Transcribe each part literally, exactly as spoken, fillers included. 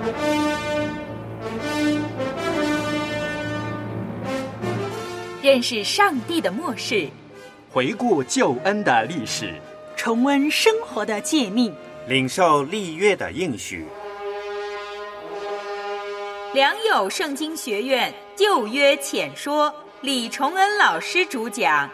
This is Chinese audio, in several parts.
认识上帝的默示， 回顾救恩的历史， 重温生活的诫命， 领受立约的应许。 良友圣经学院旧约浅说，李崇恩老师主讲。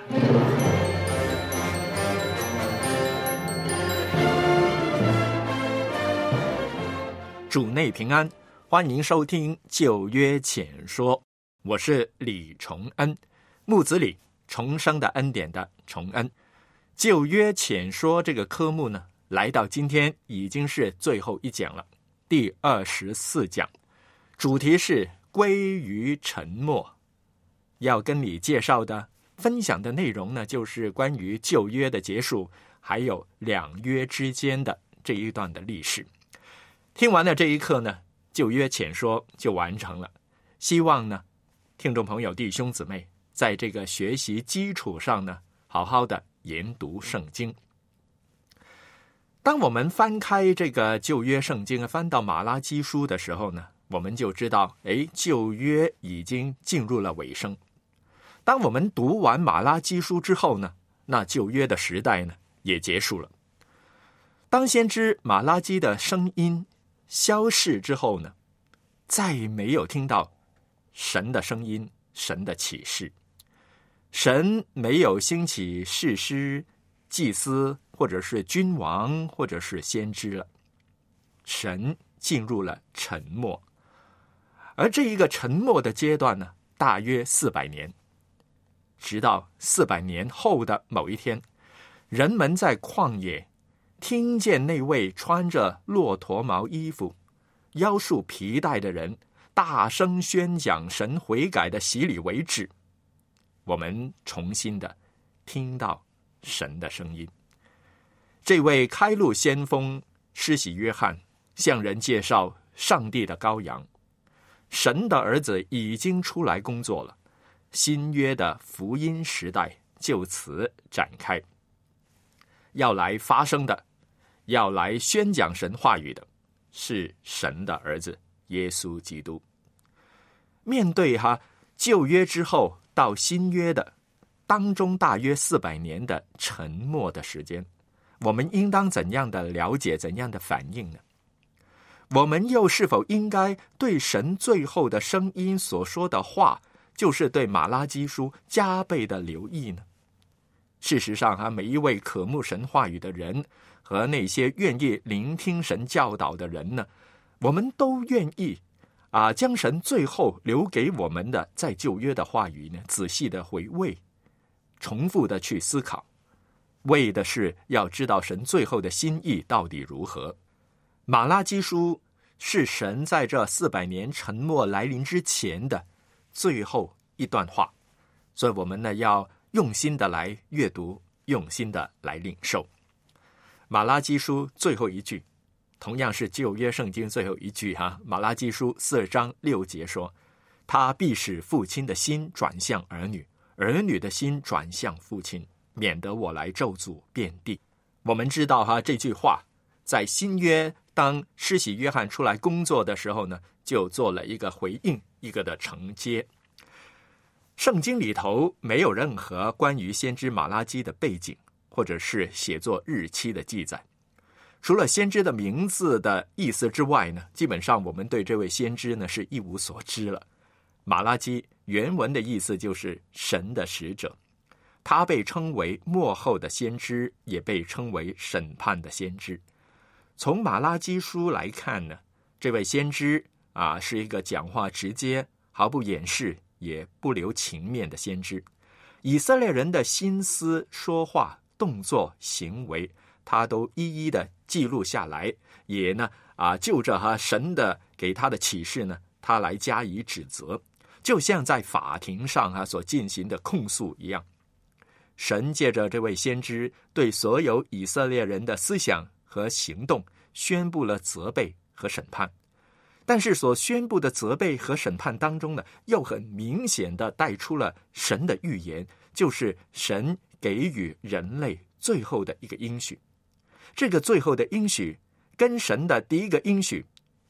主内平安，欢迎收听旧约浅说，我是李崇恩，木子李，重生的恩典的崇恩。旧约浅说这个科目呢，来到今天已经是最后一讲了，第二十四讲，主题是归于沉默。要跟你介绍的分享的内容呢，就是关于旧约的结束，还有两约之间的这一段的历史。听完了这一课呢，旧约浅说就完成了。希望呢，听众朋友弟兄姊妹在这个学习基础上呢，好好的研读圣经。当我们翻开这个旧约圣经，翻到马拉基书的时候呢，我们就知道，诶，旧约已经进入了尾声。当我们读完马拉基书之后呢，那旧约的时代呢也结束了。当先知马拉基的声音消逝之后呢，再没有听到神的声音，神的启示。神没有兴起士师、祭司，或者是君王，或者是先知了。神进入了沉默，而这一个沉默的阶段呢，大约四百年。直到四百年后的某一天，人们在旷野听见那位穿着骆驼毛衣服、腰束皮带的人大声宣讲神悔改的洗礼为止，我们重新的听到神的声音。这位开路先锋施洗约翰向人介绍上帝的羔羊，神的儿子已经出来工作了，新约的福音时代就此展开。要来发生的，要来宣讲神话语的，是神的儿子耶稣基督。面对哈旧约之后到新约的当中大约四百年的沉默的时间，我们应当怎样的了解，怎样的反应呢？我们又是否应该对神最后的声音所说的话，就是对马拉基书加倍的留意呢？事实上啊，每一位渴慕神话语的人和那些愿意聆听神教导的人呢，我们都愿意啊，将神最后留给我们的在旧约的话语呢，仔细的回味，重复的去思考，为的是要知道神最后的心意到底如何。马拉基书是神在这四百年沉默来临之前的最后一段话，所以我们呢要用心的来阅读，用心的来领受。马拉基书最后一句，同样是旧约圣经最后一句哈，马拉基书四章六节说，他必使父亲的心转向儿女，儿女的心转向父亲，免得我来咒诅遍地。我们知道哈，这句话在新约当施洗约翰出来工作的时候呢，就做了一个回应，一个的承接。圣经里头没有任何关于先知马拉基的背景，或者是写作日期的记载。除了先知的名字的意思之外呢，基本上我们对这位先知呢是一无所知了。马拉基原文的意思就是神的使者，他被称为末后的先知，也被称为审判的先知。从马拉基书来看呢，这位先知啊是一个讲话直接，毫不掩饰，也不留情面的先知。以色列人的心思、说话、动作、行为，他都一一的记录下来，也呢啊就着哈神的给他的启示呢，他来加以指责，就像在法庭上啊所进行的控诉一样。神借着这位先知对所有以色列人的思想和行动宣布了责备和审判，但是所宣布的责备和审判当中呢，又很明显的带出了神的预言，就是神给予人类最后的一个应许。这个最后的应许跟神的第一个应许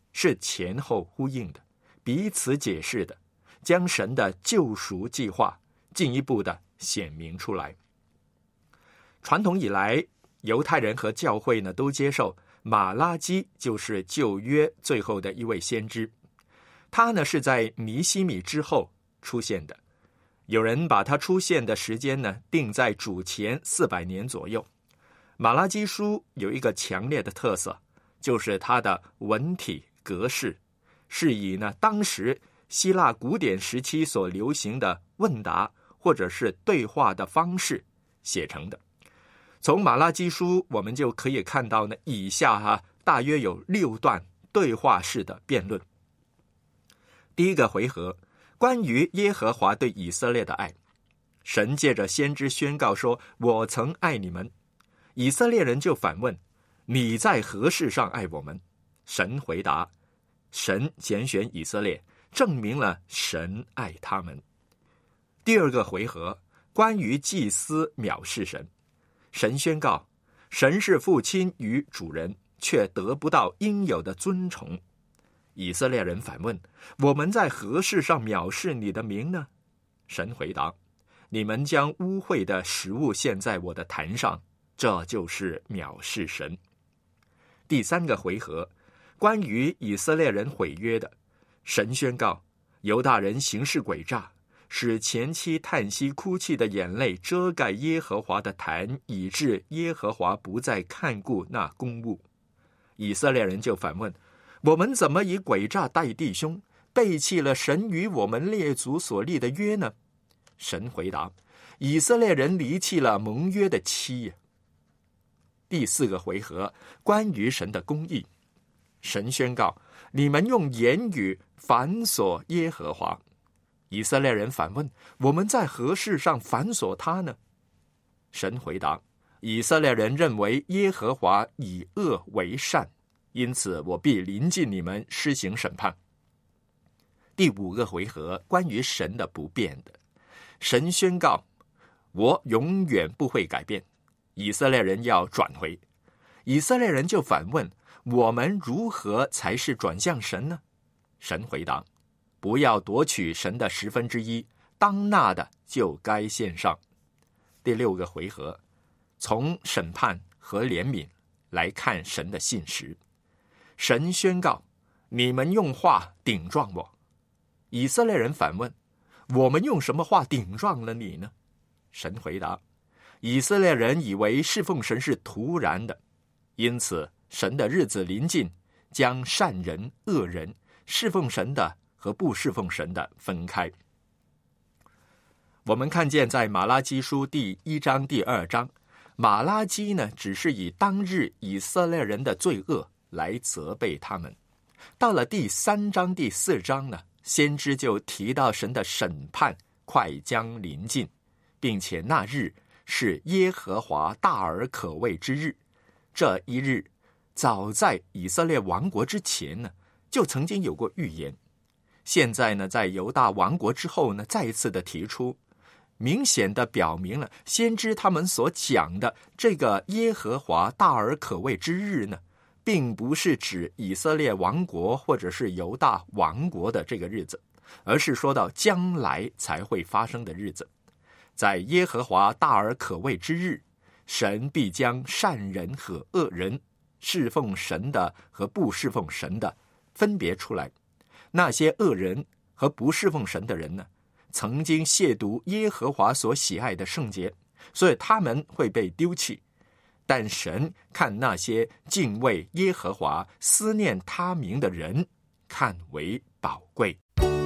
是前后呼应的，彼此解释的，将神的救赎计划进一步的显明出来。传统以来，犹太人和教会呢都接受马拉基就是旧约最后的一位先知，他呢是在尼希米之后出现的。有人把他出现的时间呢定在主前四百年左右。马拉基书有一个强烈的特色，就是它的文体格式是以呢当时希腊古典时期所流行的问答或者是对话的方式写成的。从马拉基书我们就可以看到呢，以下哈、啊、大约有六段对话式的辩论。第一个回合，关于耶和华对以色列的爱，神借着先知宣告说，我曾爱你们。以色列人就反问，你在何事上爱我们？神回答，神拣选以色列，证明了神爱他们。第二个回合，关于祭司藐视神，神宣告，神是父亲与主人，却得不到应有的尊崇。以色列人反问，我们在何事上藐视你的名呢？神回答，你们将污秽的食物献在我的坛上，这就是藐视神。第三个回合，关于以色列人毁约的，神宣告，犹大人行事诡诈，使前妻叹息哭泣的眼泪遮盖耶和华的坛，以致耶和华不再看顾那公物。以色列人就反问，我们怎么以诡诈待弟兄，背弃了神与我们列祖所立的约呢？神回答，以色列人离弃了盟约的妻。第四个回合，关于神的公义，神宣告，你们用言语反锁耶和华。以色列人反问，我们在何事上反锁他呢？神回答，以色列人认为耶和华以恶为善，因此我必临近你们施行审判。第五个回合，关于神的不变的，神宣告，我永远不会改变。以色列人要转回，以色列人就反问，我们如何才是转向神呢？神回答，不要夺取神的十分之一，当纳的就该献上。第六个回合，从审判和怜悯来看神的信实。神宣告，你们用话顶撞我。以色列人反问，我们用什么话顶撞了你呢？神回答，以色列人以为侍奉神是突然的，因此神的日子临近，将善人恶人，侍奉神的和不侍奉神的分开。我们看见在马拉基书第一章第二章，马拉基呢只是以当日以色列人的罪恶来责备他们。到了第三章第四章呢，先知就提到神的审判快将临近，并且那日是耶和华大而可畏之日。这一日早在以色列亡国之前呢，就曾经有过预言。现在呢，在犹大亡国之后呢，再一次的提出，明显的表明了先知他们所讲的这个耶和华大而可畏之日呢，并不是指以色列亡国或者是犹大亡国的这个日子，而是说到将来才会发生的日子。在耶和华大而可畏之日，神必将善人和恶人，侍奉神的和不侍奉神的分别出来。那些恶人和不侍奉神的人呢，曾经亵渎耶和华所喜爱的圣洁，所以他们会被丢弃。但神看那些敬畏耶和华、思念他名的人，看为宝贵。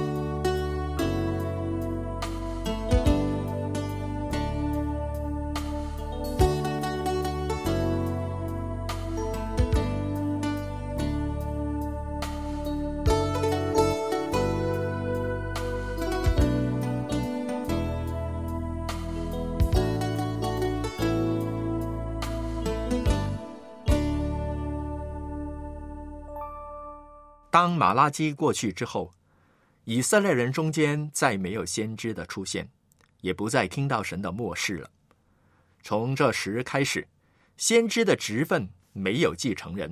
当马拉基过去之后，以色列人中间再没有先知的出现，也不再听到神的默示了。从这时开始，先知的职分没有继承人，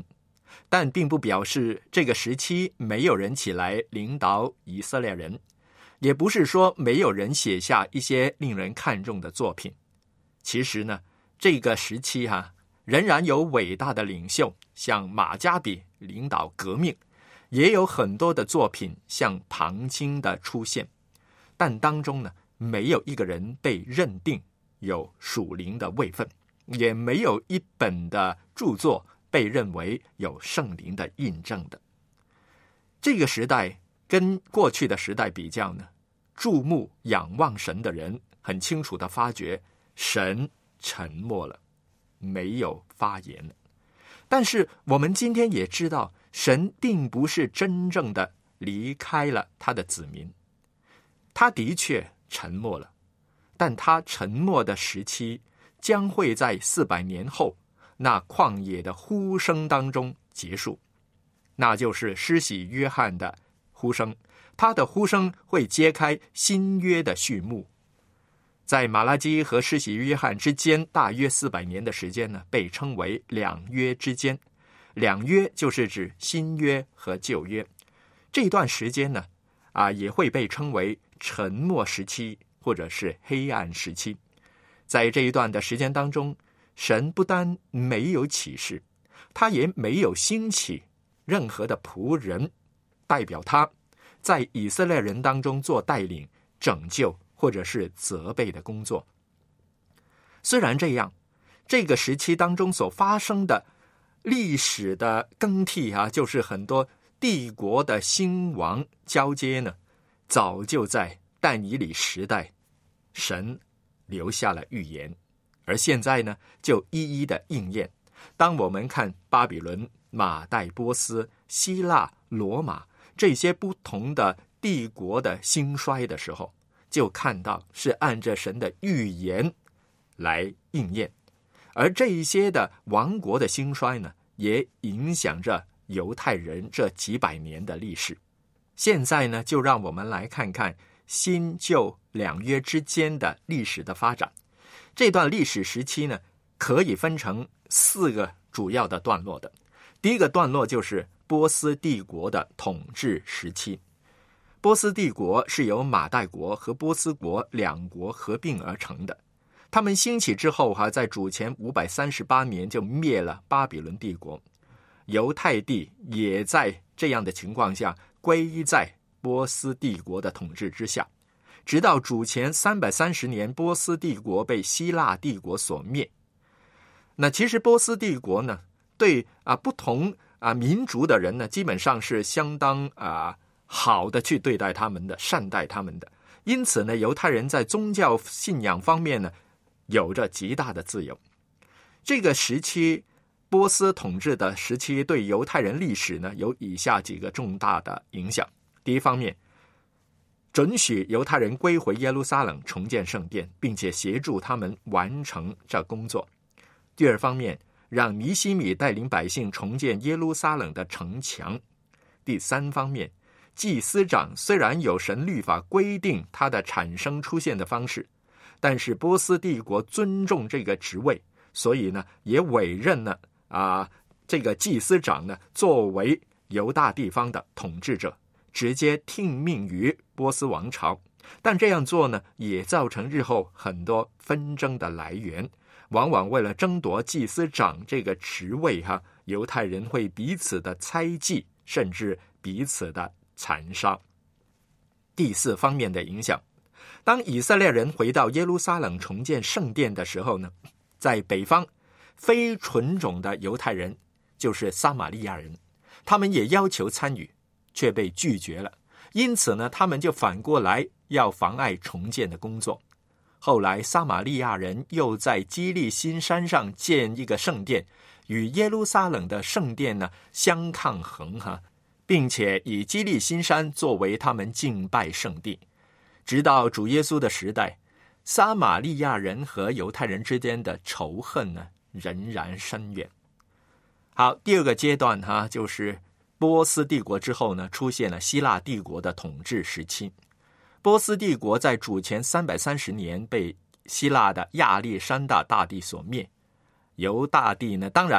但并不表示这个时期没有人起来领导以色列人，也不是说没有人写下一些令人看重的作品。其实呢，这个时期哈、啊，仍然有伟大的领袖，像马加比领导革命，也有很多的作品像庞青的出现，但当中呢，没有一个人被认定有属灵的位分，也没有一本的著作被认为有圣灵的印证的。这个时代跟过去的时代比较呢，注目仰望神的人很清楚地发觉神沉默了，没有发言了。但是我们今天也知道，神并不是真正的离开了他的子民，他的确沉默了，但他沉默的时期将会在四百年后那旷野的呼声当中结束，那就是施洗约翰的呼声，他的呼声会揭开新约的序幕。在马拉基和施洗约翰之间大约四百年的时间呢，被称为两约之间。两约就是指新约和旧约。这段时间呢，啊，也会被称为沉默时期或者是黑暗时期。在这一段的时间当中，神不但没有启示，他也没有兴起任何的仆人代表他在以色列人当中做带领、拯救或者是责备的工作。虽然这样，这个时期当中所发生的历史的更替啊，就是很多帝国的兴亡交接呢，早就在但以理时代神留下了预言，而现在呢就一一的应验。当我们看巴比伦、马代波斯、希腊、罗马这些不同的帝国的兴衰的时候，就看到是按着神的预言来应验。而这一些的王国的兴衰呢，也影响着犹太人这几百年的历史。现在呢，就让我们来看看新旧两约之间的历史的发展。这段历史时期呢，可以分成四个主要的段落的。第一个段落就是波斯帝国的统治时期。波斯帝国是由马代国和波斯国两国合并而成的。他们兴起之后，在主前五百三十八年就灭了巴比伦帝国。犹太地也在这样的情况下归依在波斯帝国的统治之下，直到主前三百三十年，波斯帝国被希腊帝国所灭。那其实波斯帝国呢，对啊不同啊民族的人呢，基本上是相当啊好的去对待他们的，善待他们的。因此呢，犹太人在宗教信仰方面呢，有着极大的自由。这个时期，波斯统治的时期对犹太人历史呢，有以下几个重大的影响。第一方面，准许犹太人归回耶路撒冷重建圣殿，并且协助他们完成这工作。第二方面，让尼希米带领百姓重建耶路撒冷的城墙。第三方面，祭司长虽然有神律法规定他的产生出现的方式，但是波斯帝国尊重这个职位，所以呢，也委任了啊这个祭司长呢作为犹大地方的统治者，直接听命于波斯王朝。但这样做呢，也造成日后很多纷争的来源。往往为了争夺祭司长这个职位哈，犹太人会彼此的猜忌，甚至彼此的残杀。第四方面的影响，当以色列人回到耶路撒冷重建圣殿的时候呢，在北方非纯种的犹太人，就是撒玛利亚人，他们也要求参与，却被拒绝了。因此呢，他们就反过来要妨碍重建的工作。后来撒玛利亚人又在基利心山上建一个圣殿，与耶路撒冷的圣殿呢相抗衡哈，并且以基利心山作为他们敬拜圣地。直到主耶稣的时代，撒玛利亚人和犹太人之间的仇恨呢仍然深远。好，第二个阶段哈，就是波斯帝国之后呢，出现了希腊帝国的统治时期。波斯帝国在主前三百三十年被希腊的亚历山大大帝所灭。犹大地呢，当然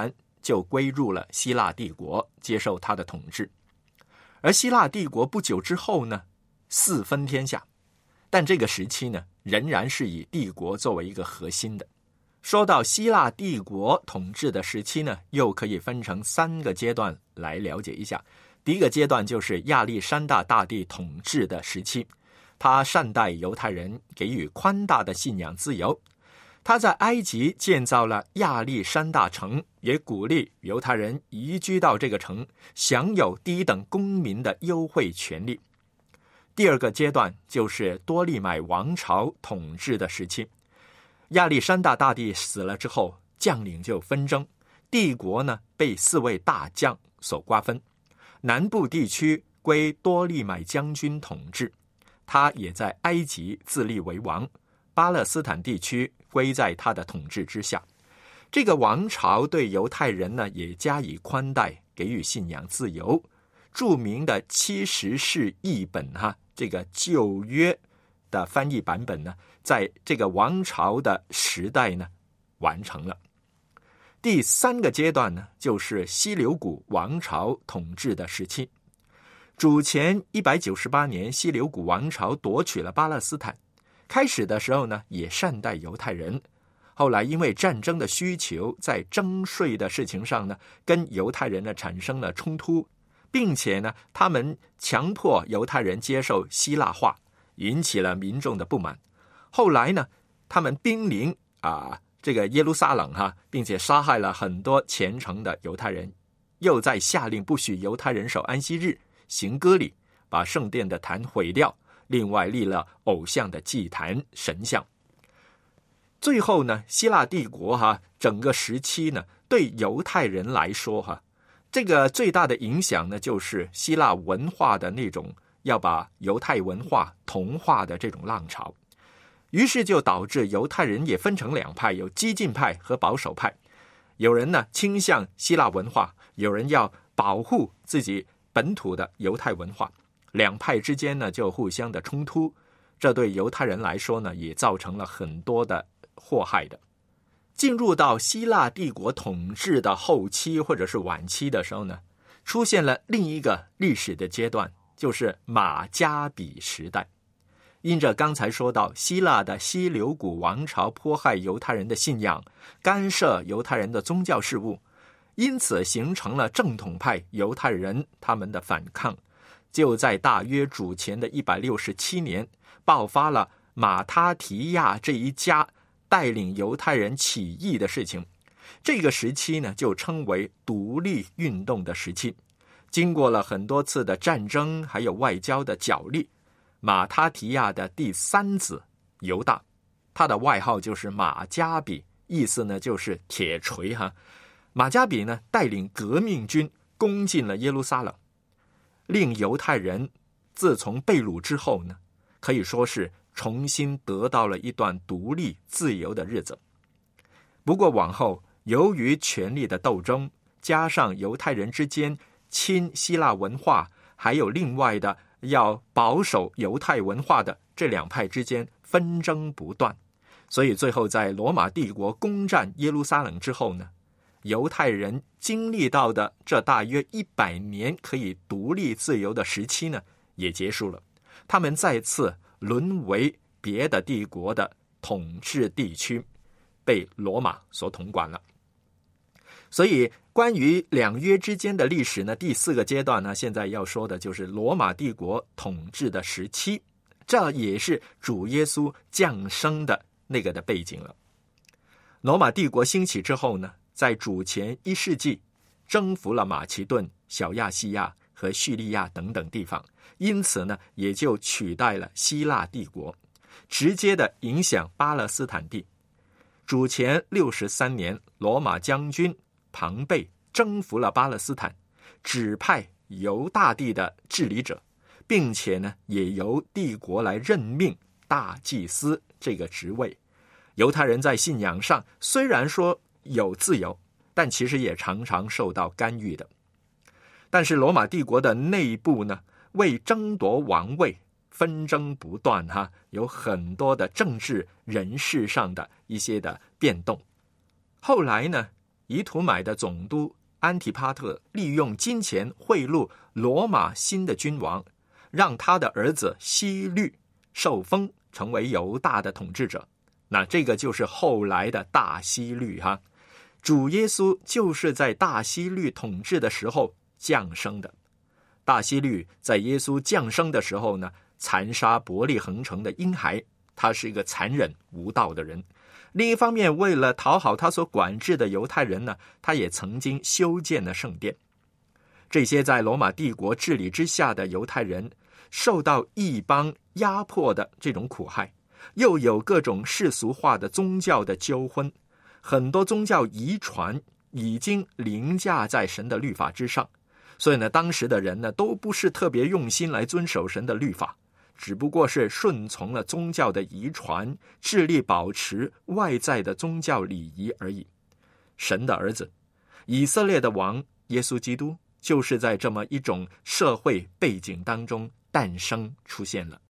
就归入了希腊帝国，接受他的统治。而希腊帝国不久之后呢，四分天下，但这个时期呢，仍然是以帝国作为一个核心的。说到希腊帝国统治的时期呢，又可以分成三个阶段来了解一下。第一个阶段就是亚历山大大帝统治的时期，他善待犹太人，给予宽大的信仰自由。他在埃及建造了亚历山大城，也鼓励犹太人移居到这个城，享有第一等公民的优惠权利。第二个阶段就是多利买王朝统治的时期，亚历山大大帝死了之后，将领就纷争，帝国呢被四位大将所瓜分，南部地区归多利买将军统治，他也在埃及自立为王，巴勒斯坦地区归在他的统治之下。这个王朝对犹太人呢也加以宽待，给予信仰自由。著名的七十士译本哈，这个旧约的翻译版本呢，在这个王朝的时代呢完成了。第三个阶段呢，就是西流古王朝统治的时期。主前一百九十八年，西流古王朝夺取了巴勒斯坦。开始的时候呢，也善待犹太人，后来因为战争的需求，在征税的事情上呢，跟犹太人呢产生了冲突，并且呢，他们强迫犹太人接受希腊化，引起了民众的不满。后来呢，他们兵临啊这个耶路撒冷哈，并且杀害了很多虔诚的犹太人，又在下令不许犹太人守安息日，行割礼，把圣殿的坛毁掉。另外立了偶像的祭坛神像。最后呢，希腊帝国哈整个时期呢，对犹太人来说哈，这个最大的影响呢，就是希腊文化的那种要把犹太文化同化的这种浪潮。于是就导致犹太人也分成两派，有激进派和保守派。有人呢倾向希腊文化，有人要保护自己本土的犹太文化。两派之间呢就互相的冲突，这对犹太人来说呢也造成了很多的祸害的。进入到希腊帝国统治的后期或者是晚期的时候呢，出现了另一个历史的阶段，就是马加比时代。因着刚才说到希腊的西流古王朝迫害犹太人的信仰，干涉犹太人的宗教事务，因此形成了正统派犹太人他们的反抗。就在大约主前的一百六十七年，爆发了马他提亚这一家带领犹太人起义的事情。这个时期呢，就称为独立运动的时期。经过了很多次的战争，还有外交的角力，马他提亚的第三子犹大，他的外号就是马加比，意思呢就是铁锤哈。马加比呢带领革命军攻进了耶路撒冷，令犹太人自从被掳之后呢，可以说是重新得到了一段独立自由的日子。不过往后由于权力的斗争，加上犹太人之间亲希腊文化，还有另外的要保守犹太文化的这两派之间纷争不断，所以最后在罗马帝国攻占耶路撒冷之后呢，犹太人经历到的这大约一百年可以独立自由的时期呢，也结束了。他们再次沦为别的帝国的统治地区，被罗马所统管了。所以关于两约之间的历史呢，第四个阶段呢，现在要说的就是罗马帝国统治的时期，这也是主耶稣降生的那个的背景了。罗马帝国兴起之后呢，在主前一世纪征服了马其顿、小亚细亚和叙利亚等等地方，因此呢，也就取代了希腊帝国，直接的影响巴勒斯坦地。主前六十三年，罗马将军庞贝征服了巴勒斯坦，指派犹大地的治理者，并且呢，也由帝国来任命大祭司这个职位。犹太人在信仰上虽然说有自由，但其实也常常受到干预的。但是罗马帝国的内部呢，为争夺王位纷争不断哈，有很多的政治人事上的一些的变动。后来呢， 以土买的总督安提帕特利用金钱贿赂罗马新的君王，让他的儿子希律受封成为犹大的统治者。那这个就是后来的大希律哈。主耶稣就是在大希律统治的时候降生的。大希律在耶稣降生的时候呢，残杀伯利恒城的婴孩，他是一个残忍无道的人。另一方面，为了讨好他所管制的犹太人呢，他也曾经修建了圣殿。这些在罗马帝国治理之下的犹太人，受到异邦压迫的这种苦害，又有各种世俗化的宗教的纠纷，很多宗教遗传已经凌驾在神的律法之上。所以呢，当时的人呢，都不是特别用心来遵守神的律法，只不过是顺从了宗教的遗传，致力保持外在的宗教礼仪而已。神的儿子，以色列的王耶稣基督，就是在这么一种社会背景当中诞生出现了。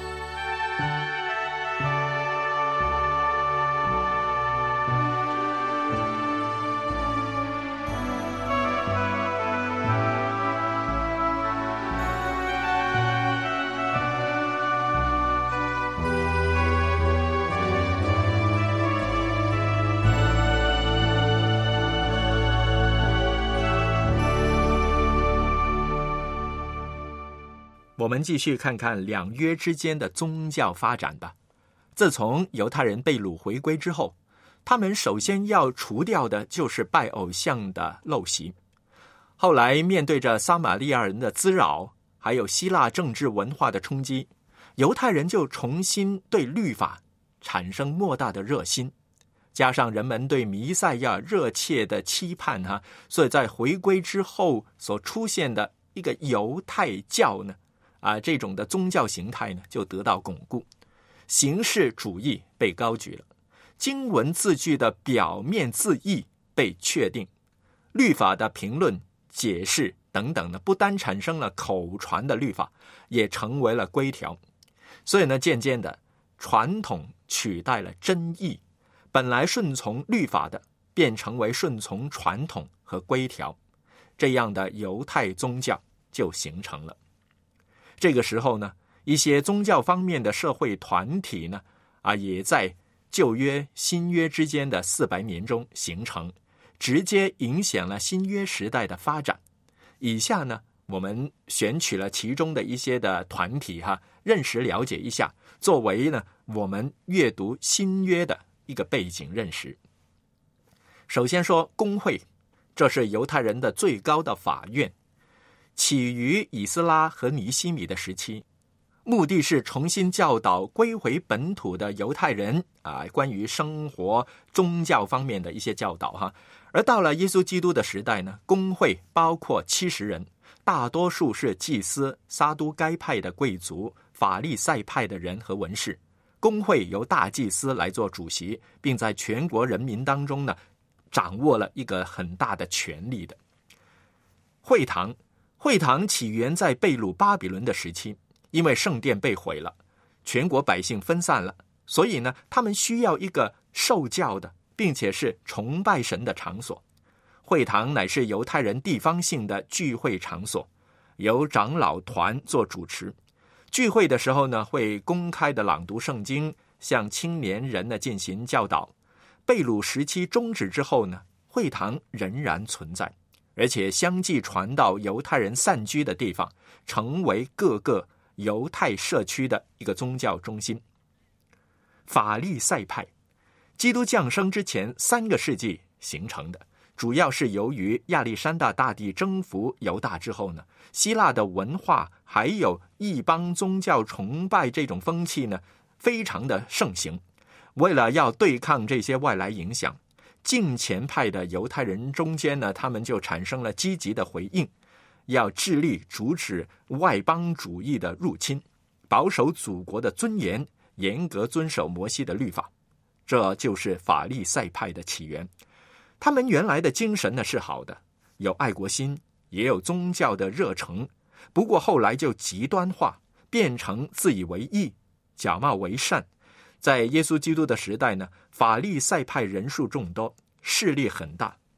我们继续看看两约之间的宗教发展吧。自从犹太人被掳回归之后，他们首先要除掉的就是拜偶像的陋习。后来面对着撒玛利亚人的滋扰，还有希腊政治文化的冲击，犹太人就重新对律法产生莫大的热心，加上人们对弥赛亚热切的期盼哈，所以在回归之后所出现的一个犹太教呢，啊，这种的宗教形态呢，就得到巩固，形式主义被高举了，经文字句的表面字义被确定，律法的评论、解释等等呢，不单产生了口传的律法，也成为了规条。所以呢，渐渐的，传统取代了真义，本来顺从律法的，变成为顺从传统和规条，这样的犹太宗教就形成了。这个时候呢，一些宗教方面的社会团体呢，啊，也在旧约、新约之间的四百年中形成，直接影响了新约时代的发展。以下呢，我们选取了其中的一些的团体哈，认识了解一下，作为呢我们阅读新约的一个背景认识。首先说公会，这是犹太人的最高的法院。起于以斯拉和尼希米的时期，目的是重新教导归回本土的犹太人啊，关于生活、宗教方面的一些教导哈。而到了耶稣基督的时代呢，公会包括七十人，大多数是祭司、撒都该派的贵族、法利赛派的人和文士。公会由大祭司来做主席，并在全国人民当中呢，掌握了一个很大的权力的。会堂。会堂起源在被掳巴比伦的时期，因为圣殿被毁了，全国百姓分散了，所以呢，他们需要一个受教的，并且是崇拜神的场所。会堂乃是犹太人地方性的聚会场所，由长老团做主持。聚会的时候呢，会公开的朗读圣经，向青年人呢进行教导。被掳时期终止之后呢，会堂仍然存在，而且相继传到犹太人散居的地方，成为各个犹太社区的一个宗教中心。法利赛派，基督降生之前三个世纪形成的，主要是由于亚历山大大帝征服犹大之后呢，希腊的文化还有异邦宗教崇拜这种风气呢，非常的盛行。为了要对抗这些外来影响，敬虔派的犹太人中间呢，他们就产生了积极的回应，要致力阻止外邦主义的入侵，保守祖国的尊严，严格遵守摩西的律法。这就是法利赛派的起源。他们原来的精神呢是好的，有爱国心，也有宗教的热诚，不过后来就极端化，变成自以为义，假冒为善。在耶稣基督的时代呢，法利赛派人数众多，势力很大，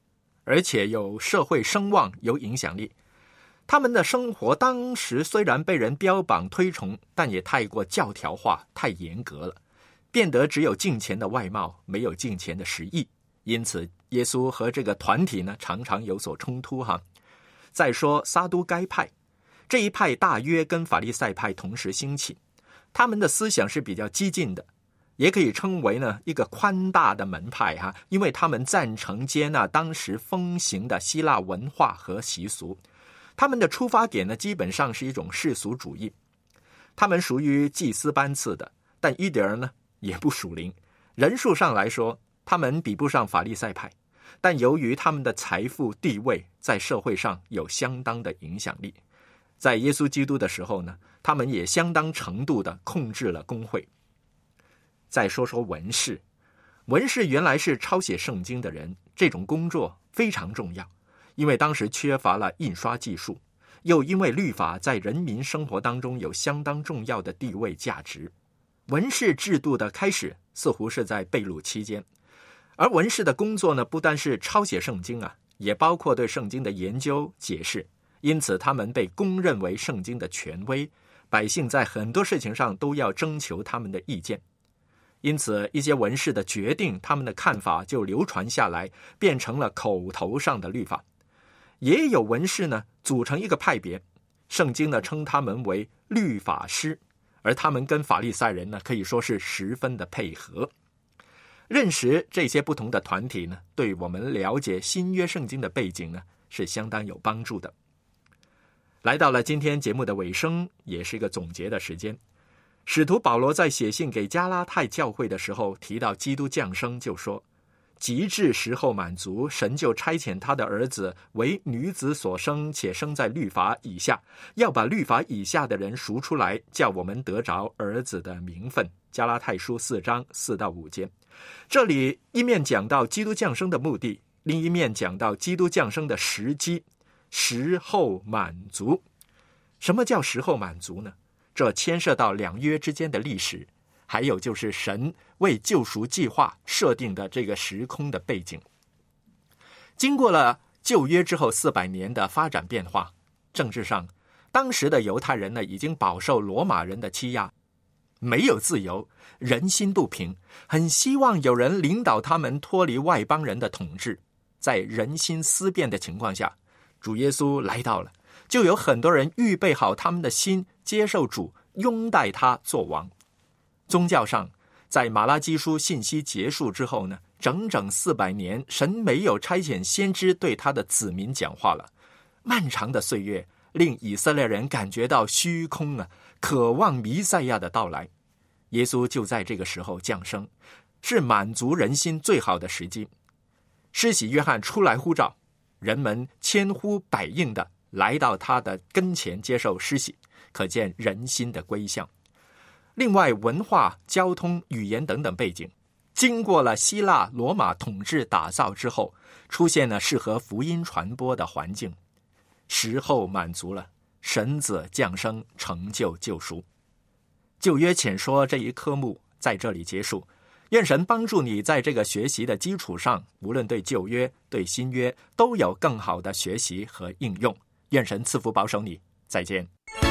而且有社会声望，有影响力。他们的生活当时虽然被人标榜推崇，但也太过教条化，太严格了，变得只有敬虔的外貌，没有敬虔的实意。因此耶稣和这个团体呢，常常有所冲突哈。再说撒都该派，这一派大约跟法利赛派同时兴起，他们的思想是比较激进的，也可以称为呢一个宽大的门派哈，因为他们赞成接纳当时风行的希腊文化和习俗。他们的出发点呢，基本上是一种世俗主义。他们属于祭司班次的，但一点儿呢也不属灵。人数上来说，他们比不上法利赛派，但由于他们的财富地位在社会上有相当的影响力，在耶稣基督的时候呢，他们也相当程度的控制了公会。再说说文士，文士原来是抄写圣经的人，这种工作非常重要，因为当时缺乏了印刷技术，又因为律法在人民生活当中有相当重要的地位价值。文士制度的开始似乎是在被掳期间，而文士的工作呢，不单是抄写圣经啊，也包括对圣经的研究解释，因此他们被公认为圣经的权威，百姓在很多事情上都要征求他们的意见。因此一些文士的决定，他们的看法就流传下来，变成了口头上的律法。也有文士呢组成一个派别，圣经呢称他们为律法师，而他们跟法利赛人呢可以说是十分的配合。认识这些不同的团体呢，对我们了解新约圣经的背景呢是相当有帮助的。来到了今天节目的尾声，也是一个总结的时间。使徒保罗在写信给加拉太教会的时候，提到基督降生，就说及至时候满足，神就差遣他的儿子为女子所生，且生在律法以下，要把律法以下的人赎出来，叫我们得着儿子的名分。加拉太书四章四到五节，这里一面讲到基督降生的目的，另一面讲到基督降生的时机，时候满足。什么叫时候满足呢？这牵涉到两约之间的历史，还有就是神为救赎计划设定的这个时空的背景。经过了旧约之后四百年的发展变化，政治上当时的犹太人呢已经饱受罗马人的欺压，没有自由，人心不平，很希望有人领导他们脱离外邦人的统治。在人心思变的情况下，主耶稣来到了，就有很多人预备好他们的心，接受主，拥戴他做王。宗教上，在马拉基书信息结束之后呢，整整四百年，神没有差遣先知对他的子民讲话了。漫长的岁月令以色列人感觉到虚空啊，渴望弥赛亚的到来。耶稣就在这个时候降生，是满足人心最好的时机。施洗约翰出来呼召，人们千呼百应的来到他的跟前接受施洗，可见人心的归向。另外，文化、交通、语言等等背景，经过了希腊、罗马统治打造之后，出现了适合福音传播的环境。时候满足了，神子降生，成就救赎。旧约浅说这一科目在这里结束。愿神帮助你在这个学习的基础上，无论对旧约、对新约，都有更好的学习和应用。愿神赐福保守你。再见。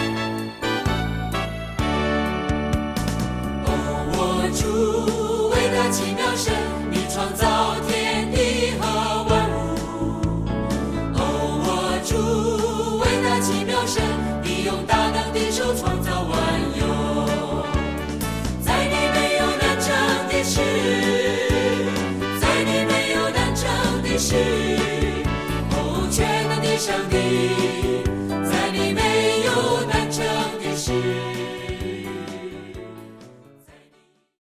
主伟大奇妙神，你创造天地和万物。哦，我主伟大奇妙神，你用大能的手创造万有。在你没有难成的事，在你没有难成的事。哦，全能的上帝。